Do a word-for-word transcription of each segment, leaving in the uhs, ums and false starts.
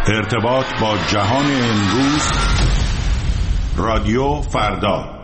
ارتباط با جهان امروز، رادیو فردا.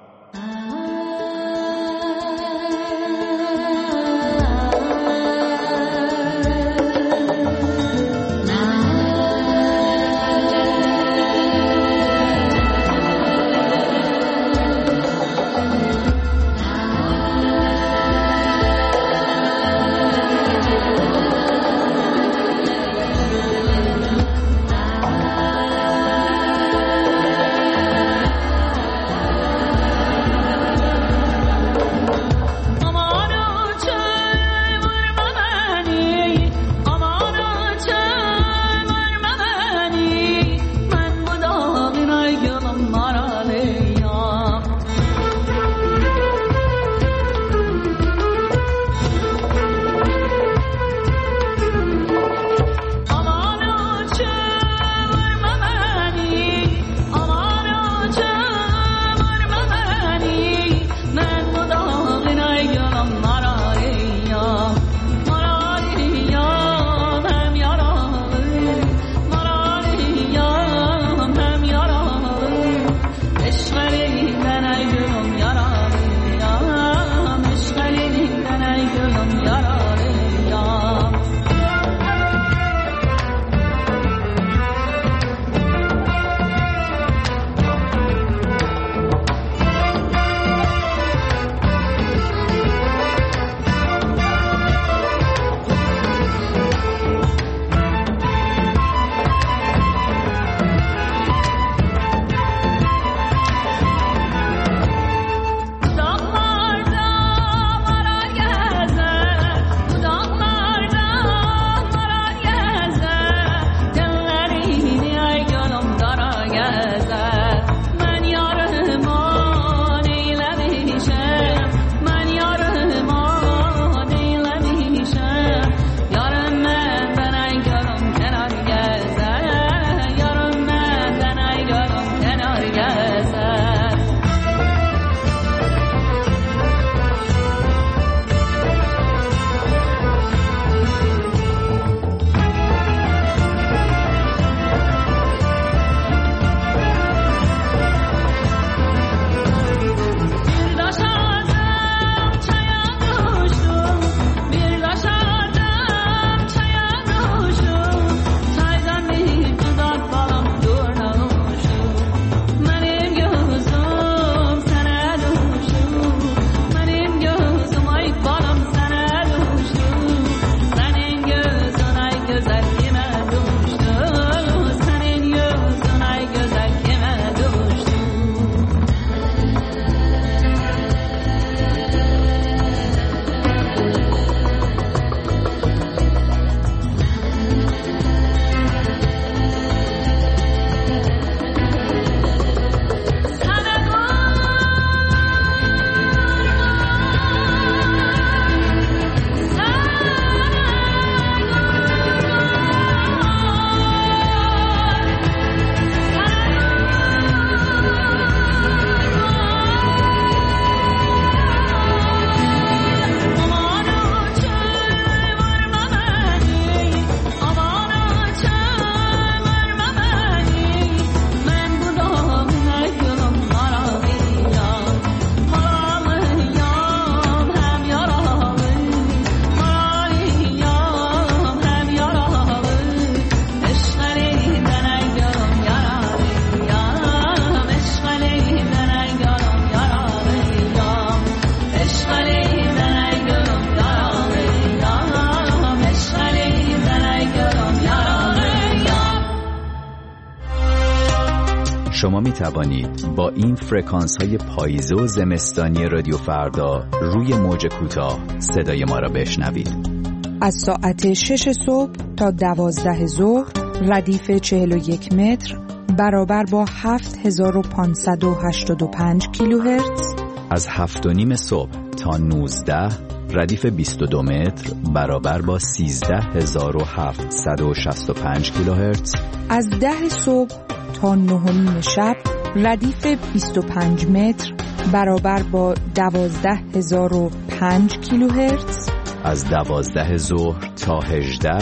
شما می توانید با این فرکانس های پاییزه و زمستانی رادیو فردا روی موج کوتاه صدای ما را بشنوید. از ساعت شش صبح تا دوازده ظهر ردیف چهل و یک متر برابر با هفت هزار و پانصد و هشتاد و پنج کیلوهرتز. از هفت و نیم صبح تا نوزده ردیف بیست و دو متر برابر با سیزده هزار و هفتصد و شصت و پنج کیلوهرتز. از ده صبح تا نه و نیم شب ردیف بیست و پنج متر برابر با دوازده هزار و پنج کیلوهرتز. از دوازده ظهر تا هجده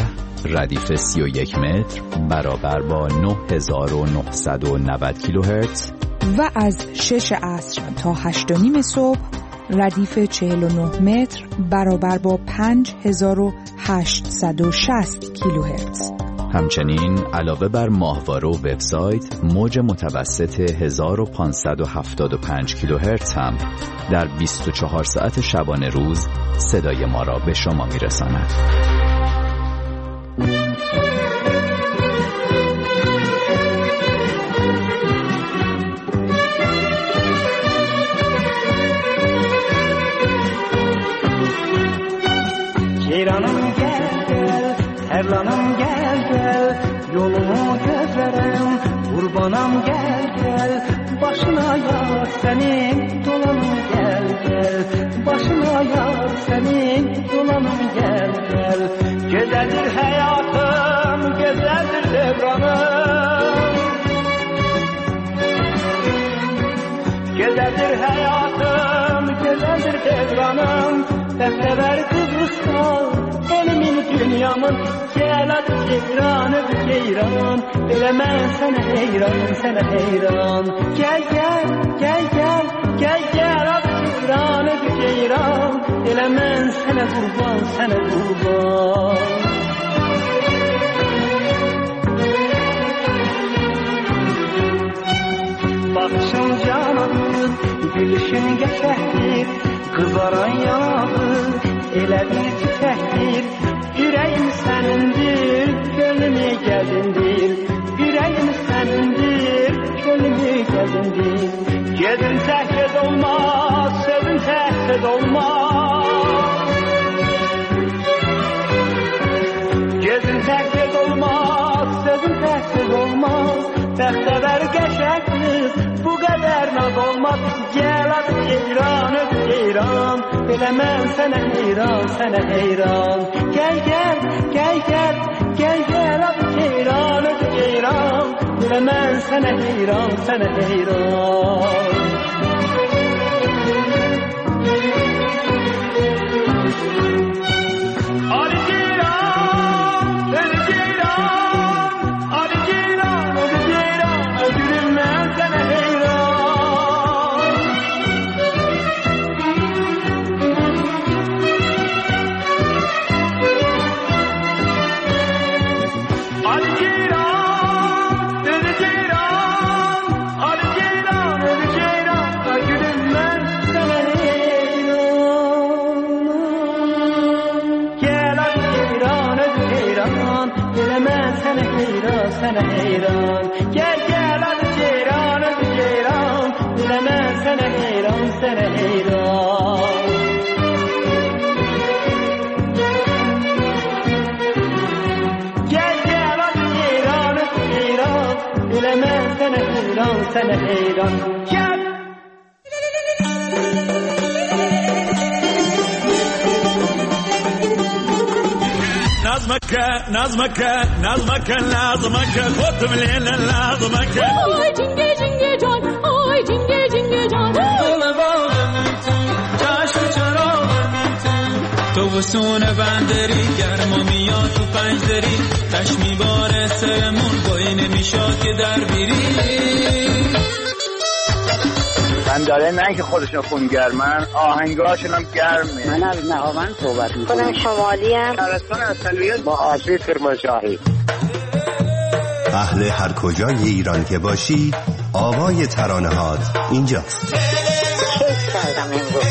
ردیف سی و یک متر برابر با نه هزار و نهصد و نود کیلوهرتز و از شش عصر تا هشت و نیم صبح ردیف چهل و نه متر برابر با پنج هزار و هشتصد و شصت کیلوهرتز. همچنین علاوه بر ماهواره و وبسایت، موج متوسط هزار و پانصد و هفتاد و پنج کیلوهرتز هم در بیست و چهار ساعت شبانه روز صدای ما را به شما میرساند. Ceyranım gel gel, Erlanım gel gel, yolumu gözlerim, kurbanım gel gel, başına yar senin, dolanım gel gel, başına yar senin, dolanım gel gel. Güzeldir hayatım, güzeldir devranım, güzeldir hayatım, güzeldir devranım. Defteler Kıbrıs'ta, elimin dünyamın, gel hadi ceyran öp ceyran, bilemem sana heyran, sana heyran. Gel gel, gel gel, gel gel hadi ceyran öp ceyran, bilemem sana kurban, sana kurban. Bakışın canandır, gülüşün geçerdir, kızaran yanağır, elə bir tütəkdir. Ürəyim sənindir, gönlümü gəzindir. Ürəyim sənindir, gönlümü gəzindir. Gedin təhkid olmaz, sözün təhkid olmaz. Gedin təhkid olmaz, sözün təhkid olmaz. Bəxtəvər qəşəkdir, bu qədər naz olmaz. Gəl adı ceyran öp ceyran, biləməm sənə heyran, sənə heyran. Gəl gəl, gəl gəl, gəl gəl adı ceyran öp ceyran, biləməm sənə heyran, sənə heyran. Ali ceyran, Ali ceyran, Ali ceyran, Ali ceyran, öldürüm mən sənə heyran. Ali ceyran, Ali ceyran, Ali ceyran, Ali ceyran, öldürüm mən sənə heyran. Gel Ali ceyran, öp ceyran, bilemem sənə heyran, sənə heyran. Gel gel Ali ceyran, öp ceyran, bilemem sənə heyran, sənə heyran. Gel gel Ali ceyran, öp ceyran, bilemem sənə heyran, sənə heyran. Gel. نظمك نظمك نظمك نظمك خد من نظمك آی جنگه جنگه جان آی جنگه جنگه جان گل باغم تو جشن چراغم تو تو وسون بندری گرما میاد تو پنجدری تش میباره سرمون بایی نمیشاد که در بیری من داره نه که خودشون خونگرمن آهنگاشون هم گرمه. من از نهاوند صحبت میکنم. خودم شمالی ام. شهرستان اصلیت با آسیب کرمانشاهی. اهل هر کجای ایران که باشی آوای ترانه هات اینجاست. کیف کردم امروز.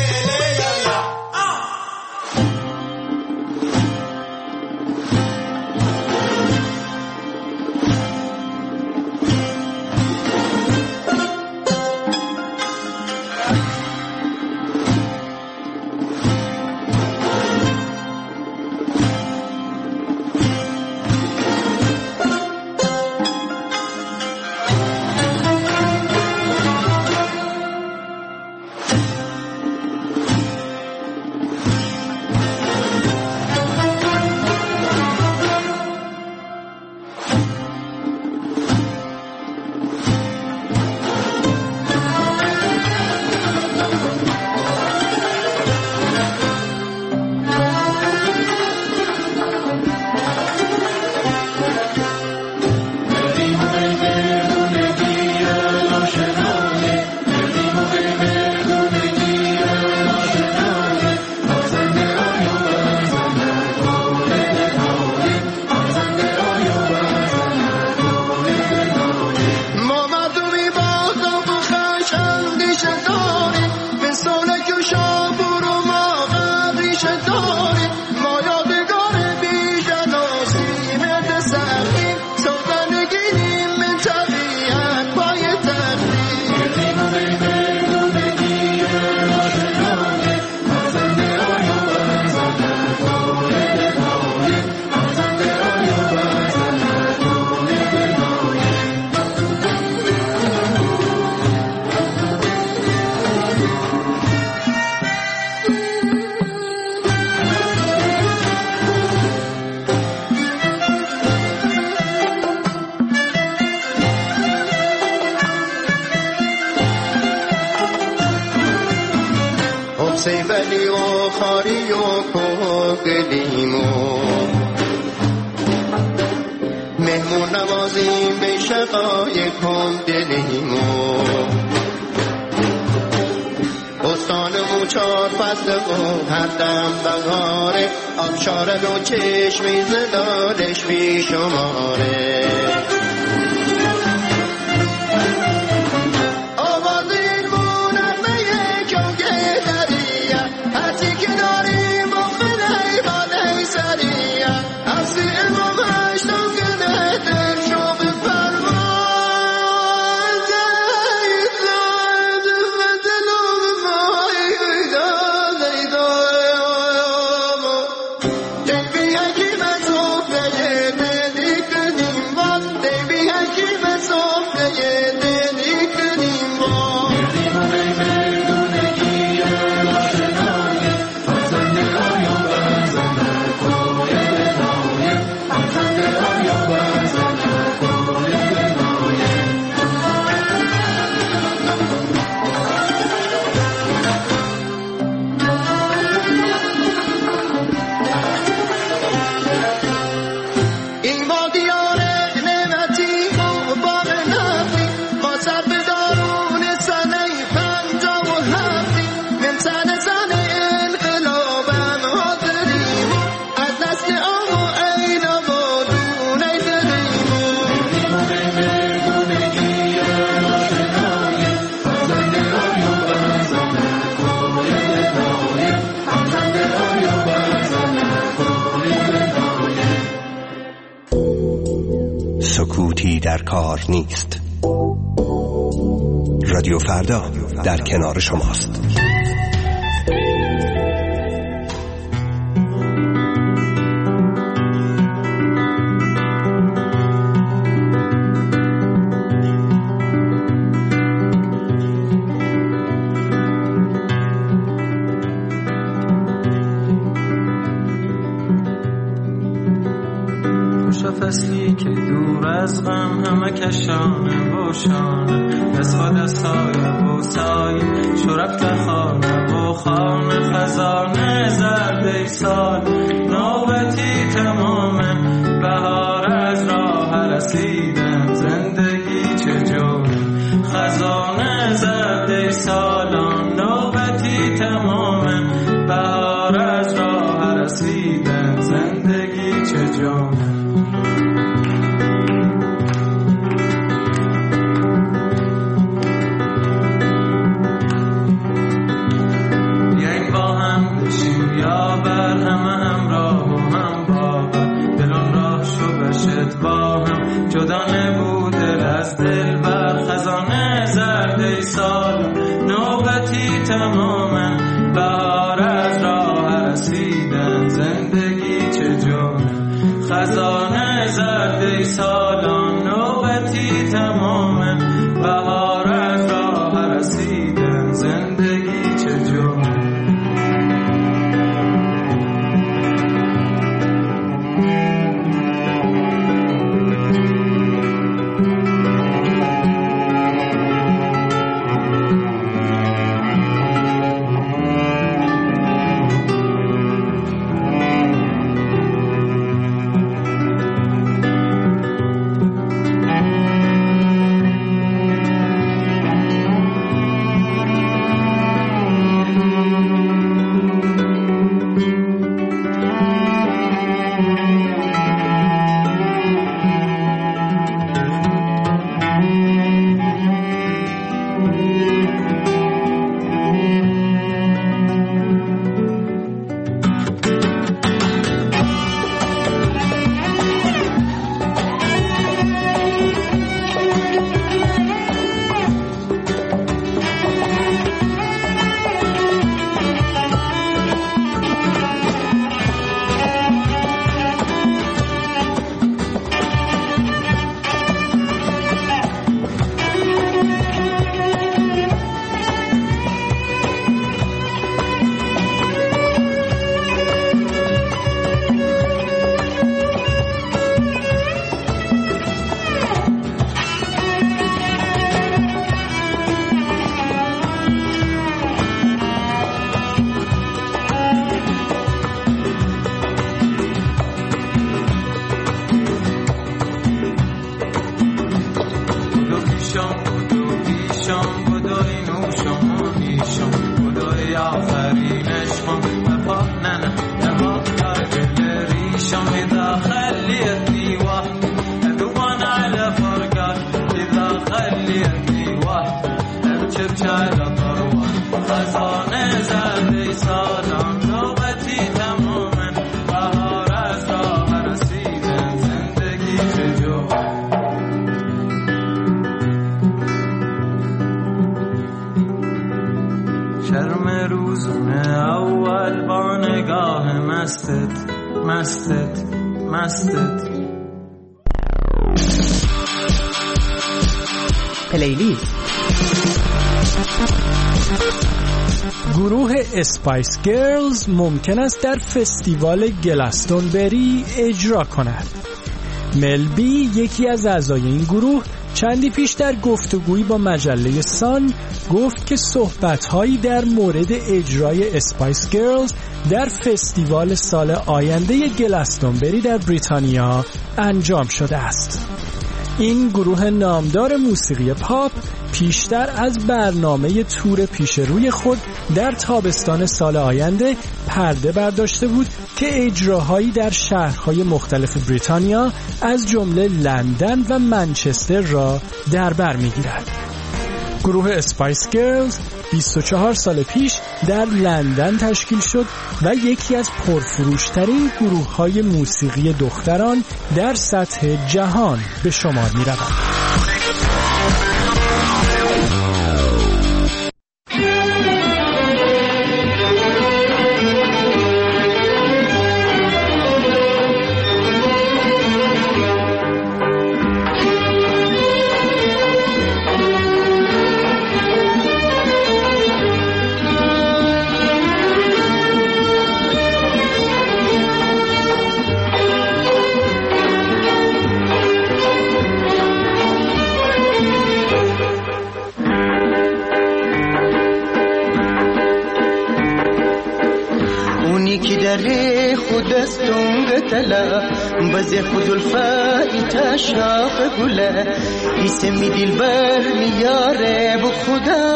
سیفلی و خاری و کوگلیم و مهمون نوازیم به شقای کن دلیم و استانمون چار فصل و هر دم بهاره آبشاره و چشمی زدارش بی شماره سکوتی در کار نیست. رادیو فردا در کنار شماست. فصلی که دور از غم همه کشانه و شانه از خود از سایه و سایه شو رفت خانه و خانه خزانه زرده سال نوبتی تمامه بهار از راه رسیدن زندگی چجوره خزانه زرده سالان نوبتی تمامه بهار از راه رسیدن زندگی چجوره جدا نبود از دل بر خزانه زرده سال نوبتی تماما بهار از راه رسیدن زندگی چجوره خزانه زرده سالان نوبتی تماما بهار از راه رسیدن زندگی چجوره ایشان بدو ایشان بدوی نوشان ایشان بدوی آخرینش خون نپا ننه نپا دار دل ریشان اذا خلیتنی وحد ادوان على فرقات اذا خلیتنی وحد ابچب چالا طروان خزانه زده سالان نوبتی تماما بهار از راه رسیدن زندگی چجور شرم روزونه اول با نگاه مستت مستت مستت پلیلیست. گروه اسپایس گرلز ممکن است در فستیوال گلستونبری اجرا کند. ملبی یکی از اعضای این گروه چندی پیش در گفتگویی با مجله سان گفت که صحبت‌هایی در مورد اجرای اسپایس گرلز در فستیوال سال آینده گلستونبری در بریتانیا انجام شده است. این گروه نامدار موسیقی پاپ پیشتر از برنامه تور پیش روی خود در تابستان سال آینده پرده برداشته بود که اجراهایی در شهرهای مختلف بریتانیا از جمله لندن و منچستر را در بر می‌گیرد. گروه اسپایس گرلز بیست و چهار سال پیش در لندن تشکیل شد و یکی از پرفروشترین گروه‌های موسیقی دختران در سطح جهان به شمار می‌رود. بزي خذ الفائتة شاف قوله يسمي دي البر يا رب خدا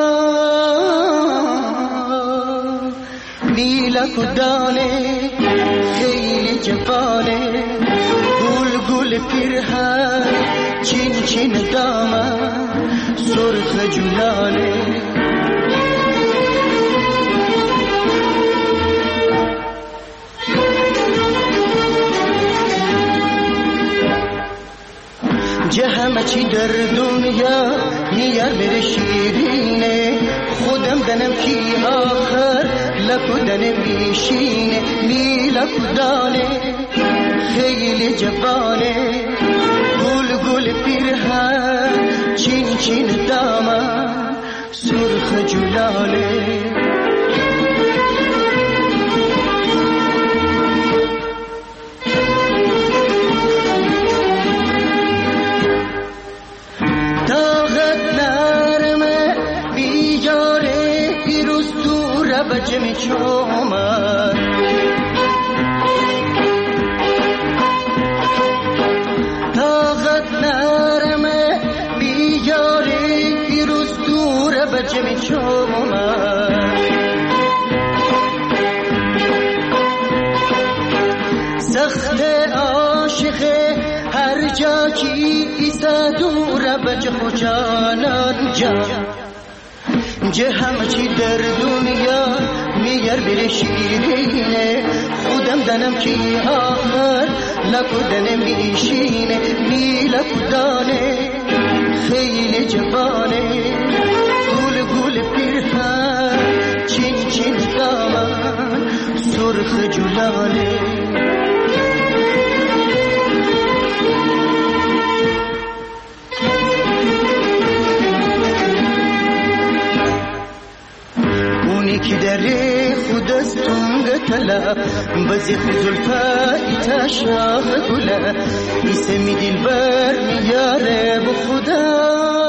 ليلا كدانه خيل جبانه قول قول فرها چين چين داما سرخ جلانه همه چی در دنیا میار بره شیرینه خودم دنم کی آخر لکو دنم میشینه می لکو دانه خیلی جوانه گل گل پیرهن چین چین دامن سرخ جلانه بچمی چومن طاقت نرمه بیجاری پیروز دوره بچمی چومن سخت عاشقه هر جا کی ایسا دوره بچ خوشانان جان جه همه چی در دنیا میار بره شیرینه خودم دنم کی آخر لکو دنم میشینه می لکو دانه خیلی جوانه گول گول پیرهن چین چین دامن سرخ جلانه که در خود از تونگ تلا بزی خزلفای تشاخ گله ایسه می دل بر میاره بخدا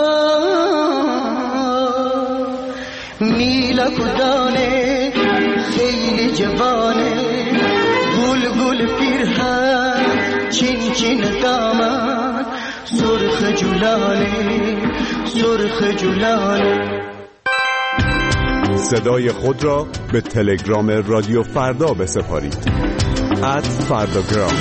میلا کدانه خیلی جوانه گل گل پیرهن چین چین دامن سرخ جلانه سرخ جولانه. صدای خود را به تلگرام رادیو فردا بسپارید. ات فرداگرام.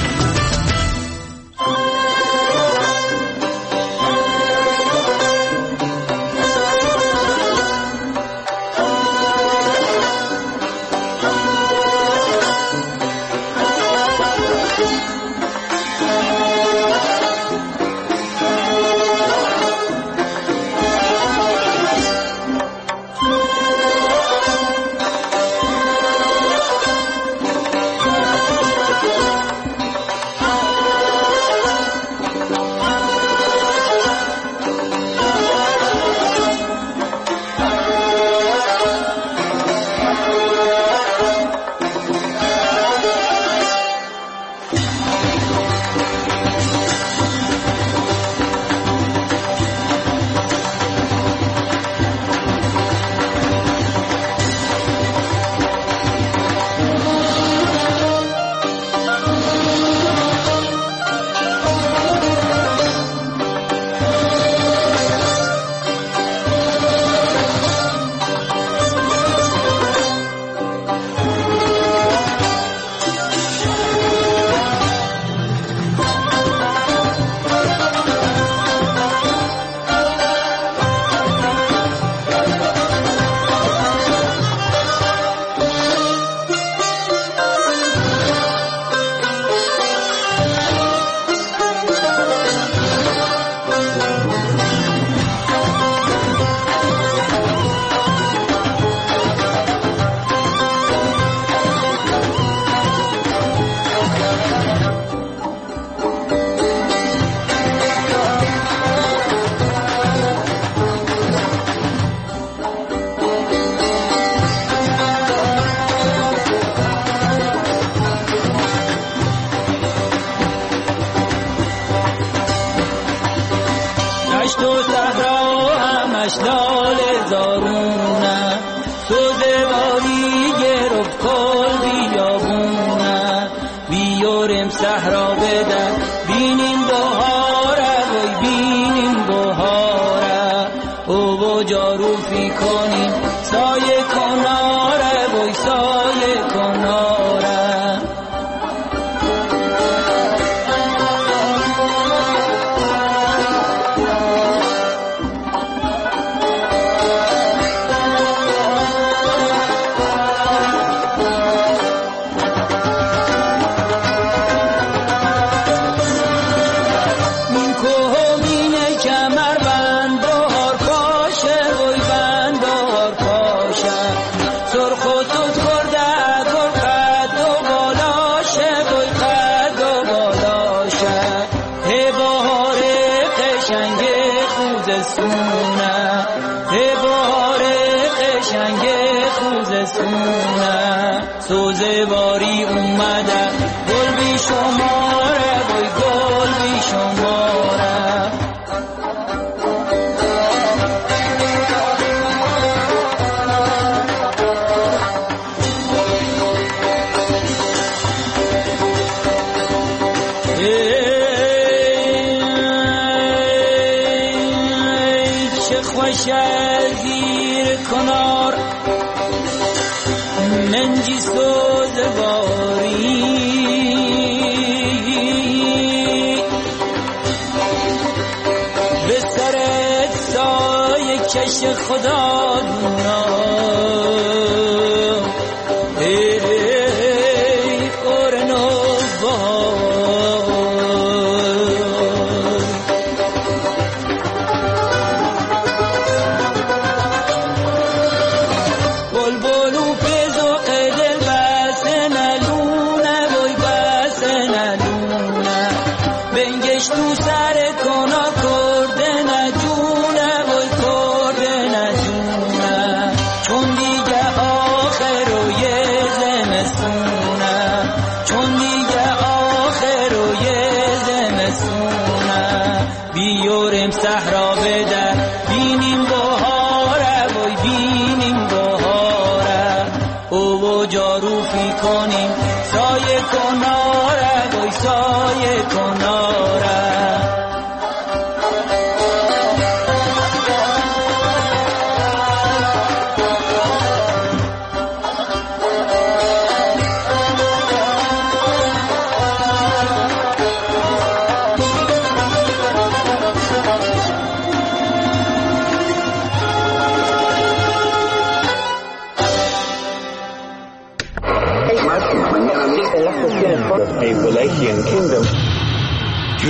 سایه کناره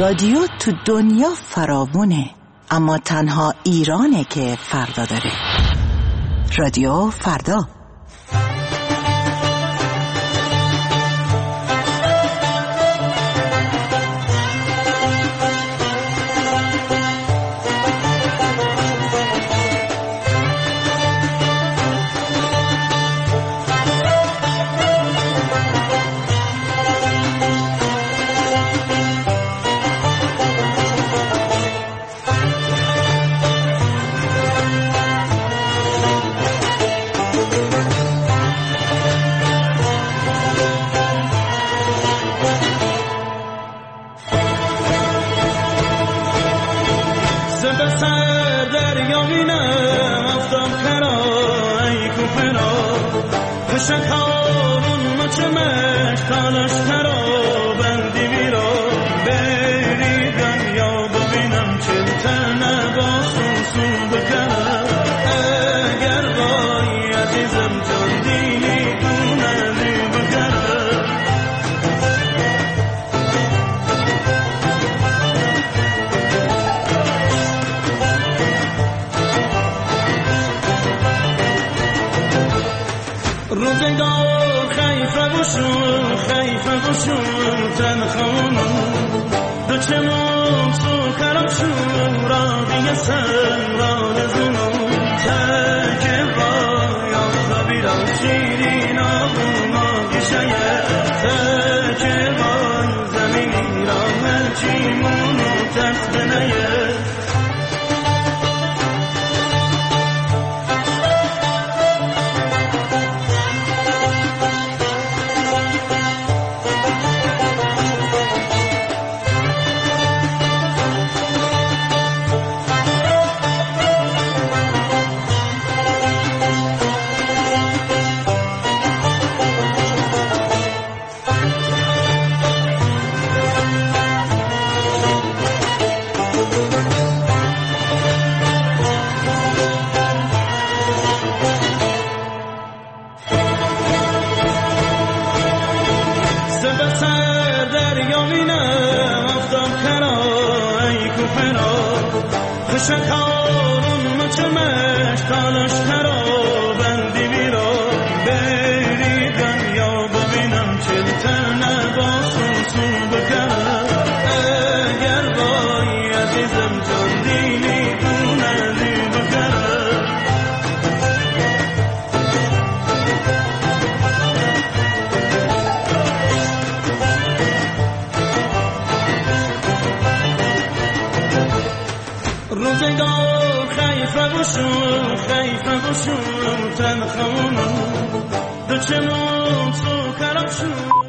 رادیو تو دنیا فراوونه، اما تنها ایرانه که فردا داره. رادیو فردا. روزگار خیفه بشون خیفه بشون تنخونم دو چمون تو کرمشون را دیگه سن را نزونم تکه با یا خبیرم شیرین آبون آگیشه تکه با زمینی را هرچیمونو تخت نیه شکارون مچمش تالش ترا بندی بیرا بری دنیا ببینم چلتر نباسون سو بکنم اگر بایی عزیزم جان دینی دونه دی بکنم روزگار خیفه بشون خیفه بشون تنخونم دو چمون تو کرمشون